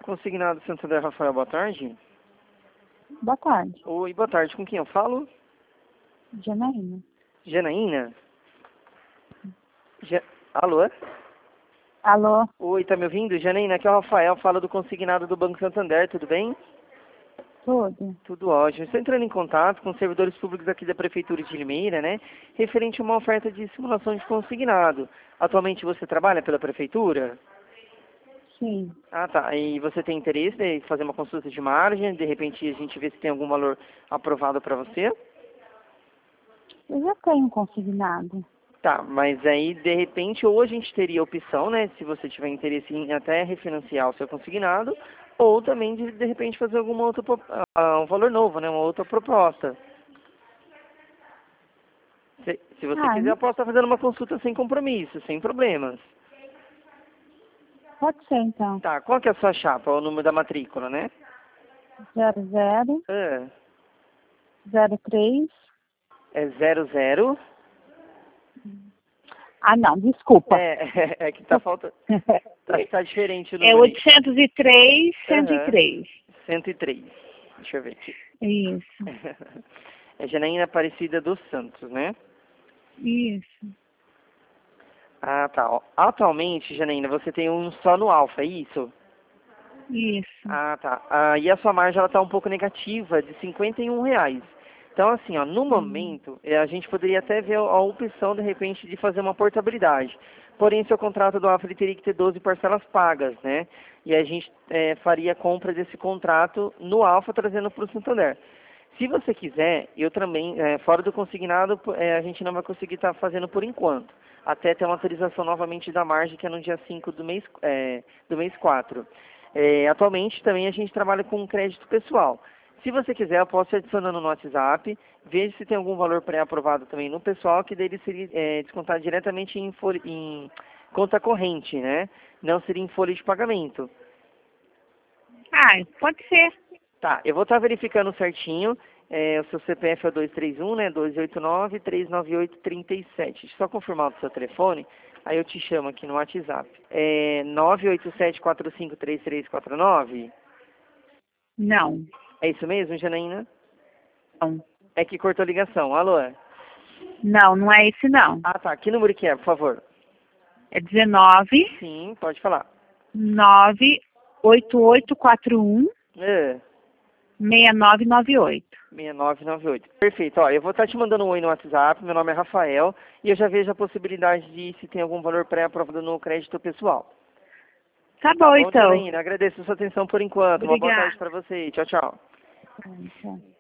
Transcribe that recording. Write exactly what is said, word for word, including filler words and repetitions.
Consignado Santander, Rafael, boa tarde. Boa tarde. Oi, boa tarde. Com quem eu falo? Janaína. Janaína? Ja... Alô? Alô? Oi, tá me ouvindo? Janaína, aqui é o Rafael, fala do consignado do Banco Santander, tudo bem? Tudo. Tudo ótimo. Estou entrando em contato com os servidores públicos aqui da Prefeitura de Limeira, né? Referente a uma oferta de simulação de consignado. Atualmente você trabalha pela Prefeitura? Sim. Ah, tá. E você tem interesse em fazer uma consulta de margem? De repente a gente vê se tem algum valor aprovado para você? Eu já tenho consignado. Tá, mas aí de repente ou a gente teria a opção, né? Se você tiver interesse em até refinanciar o seu consignado, ou também de, de repente fazer alguma outra pro- ah, um valor novo, né? Uma outra proposta. Se, se você Ah, quiser, eu posso estar fazendo uma consulta sem compromisso, sem problemas. pode ser então. Tá, qual que é a sua chapa? O número da matrícula, né? Zero zero Ah, zero três. é zero zero. Ah, não, desculpa. É, é que tá faltando. Tá, tá diferente o É número aí. oitocentos e três, cento e Aham. três. cento e três. Deixa eu ver aqui. Isso. É Janaína Aparecida dos Santos, né? Isso. Ah, tá. Ó, atualmente, Janaína, você tem um só no Alfa, é isso? Isso. Ah, tá. Ah, e a sua margem ela tá um pouco negativa, de cinquenta e um reais. Então, assim, ó, no Hum. momento, eh, a gente poderia até ver a a opção, de repente, de fazer uma portabilidade. Porém, seu contrato do Alfa ele teria que ter doze parcelas pagas, né? E a gente eh, faria a compra desse contrato no Alfa, trazendo para o Santander. Se você quiser, eu também, eh, fora do consignado, po- eh, a gente não vai conseguir estar fazendo por enquanto. Até ter uma autorização novamente da margem, que é no dia cinco do mês, eh, do mês quatro. É, atualmente também a gente trabalha com crédito pessoal. Se você quiser, eu posso te adicionando no WhatsApp, veja se tem algum valor pré-aprovado também no pessoal, que dele seria é, descontado diretamente em, folha- em conta corrente, né? Não seria em folha de pagamento. Ah, pode ser. Tá, eu vou estar verificando certinho. É, o seu C P F é dois três um, né? dois oito nove, três nove oito, três sete. Deixa eu só confirmar o seu telefone, aí eu te chamo aqui no WhatsApp. É nove oito sete quatro cinco três três quatro nove? Não. É isso mesmo, Janaína? Não. É que cortou a ligação. Alô? Não, não é esse não. Ah, tá. Que número que é, por favor? É dezenove, Sim, pode falar. nove oito oito quatro um, É, seis nove nove oito. seis nove nove oito. Perfeito. Ó, eu vou estar te mandando um oi no WhatsApp. Meu nome é Rafael. E eu já vejo a possibilidade de se tem algum valor pré-aprovado no crédito pessoal. Tá Tá bom, bom, então. Janaína? Agradeço a sua atenção por enquanto. Uma boa tarde Obrigada. para você. Tchau, tchau. Tchau.